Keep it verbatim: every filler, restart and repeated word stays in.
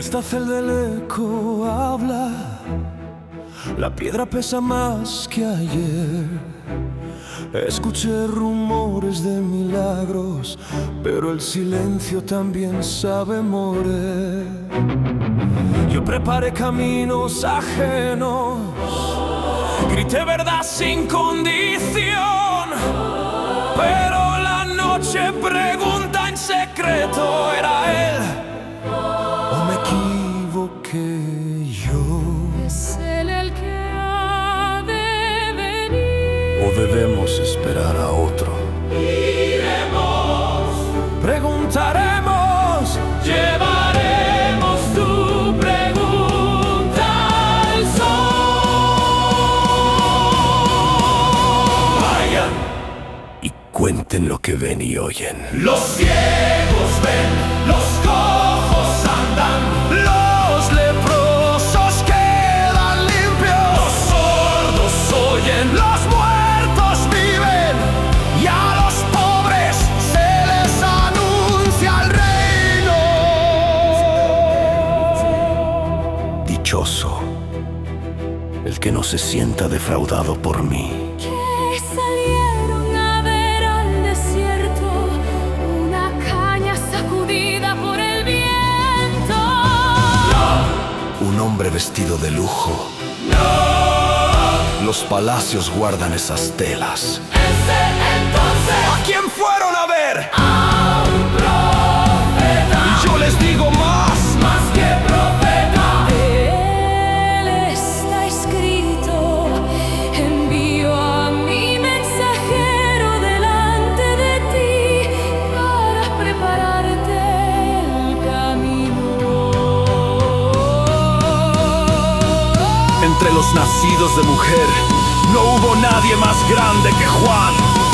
tempestad el del eco habla, la piedra pesa más que ayer. Escuché rumores de milagros, pero el silencio también sabe morir. Yo preparé caminos ajenos, grité verdad sin condición, pero la noche pregunta en secreto: ¿era él o me equivoqué yo? ¿Es él el que ha de venir? ¿O debemos esperar a otro? Iremos, preguntaremos, llevaremos tu pregunta al sol. Vayan y cuenten lo que ven y oyen. Los ciegos ven, los cojos andan, Los leprosos quedan limpios, los sordos oyen, los muertos viven, y a los pobres se les anuncia el reino. Dichoso el que no se sienta defraudado por mí. que salieron a ver al desierto, una caña sacudida por el viento. Un hombre vestido de lujo. Los palacios guardan esas telas. Ese entonces ¿A quién fueron a ver? a un profeta, Y yo les digo más. más que profeta. De él está escrito: envío a mi mensajero delante de ti para prepararte el camino. Entre los nacidos de mujer no hubo nadie más grande que Juan.